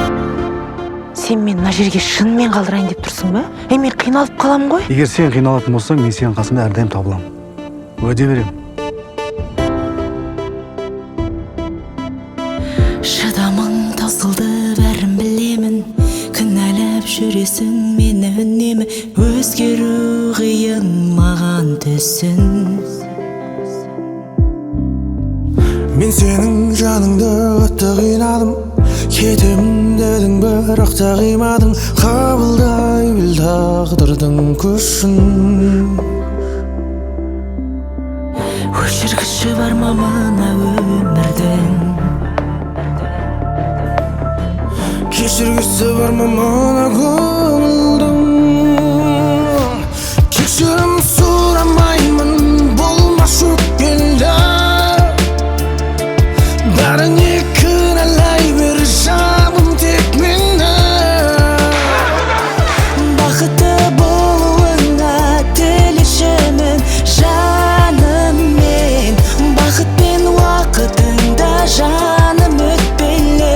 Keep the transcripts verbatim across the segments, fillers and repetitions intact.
Сен мен мына жерге шынымен қалдырайын деп тұрсың ба? Ей, мен қиналып қалам ғой. Егер сен қиналатын болсаң, мен сенің қасыңда әрдайым табылам. Уәде берем. Шыдамың таусылды, бәрін білемін. Кінәлап жүресің мені үнемі. Өзгеру қиын маған түсін. Мен сенің жаныңды қатты қинадым. Кетемін дедің, бірақ та қимадың. Қабылдай біл тағдырдың күшін. Өшіргіші бар ма мына өмірдің? Кешіргісі бар ма мына көңілдің? Кешірім сұрамаймын, болмас өткенді. Бәріне кінәлай бер жаным тек мені. Бақытты болуыңа тілешімін жаным мен. Бақыт пен уақытыңда жаным өтпелі.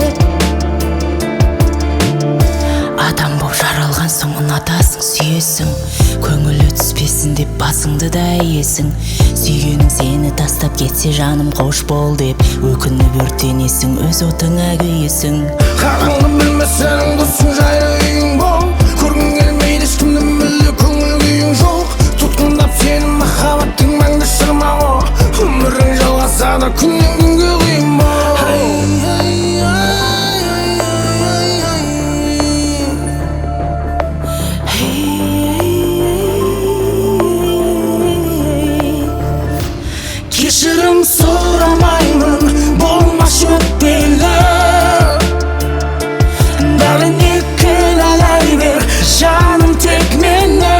Адам боп жаралған соң ұнатасың, сүйесің. Көңілі түспесін деп басыңды да иесің. Сүйгенің сені тастап кетсе жаным қош бол деп өкініп өртенесің, өз отыңа күйесің. Қараңғы білмес сенің досың жайлы үйің бол. Көргің келмейді ешкімді мүлде көңіл күйің жоқ. Тұтқындап сені махаббаттың мәңгі шырмауы. Өмірің жалғасады күннен күнге қиын бол. Кешірім сұрамаймын, болмас өтпелі. Бәріне кінәлай бер жаным тек мені.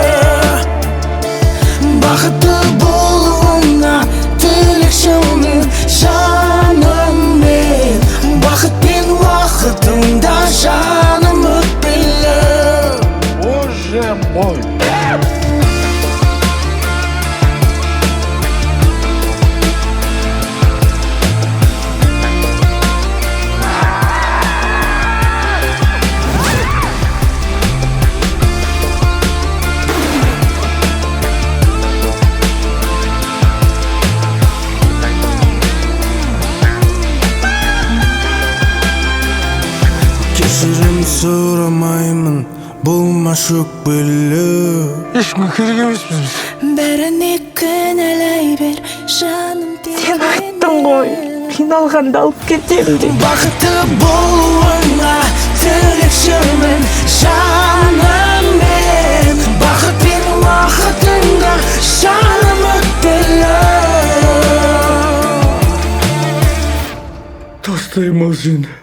Бақытты болуыңа тілекшімін жаным мен. Бақыт пен уақытыңда жаным өтпелі. Боже мой! Кешірім сұрамаймын, болмас өкпелі. Ешкімге керек емеспіз біз. Бәріне кінәлай бер жаным тек мені. Сен айттың ғой, қиналғанда алып кетемін деп. Бақытты болуыңа тілекшімін жаным мен. Бақыт пен уақытыңда жаным өтпелі. Тастаймын сені.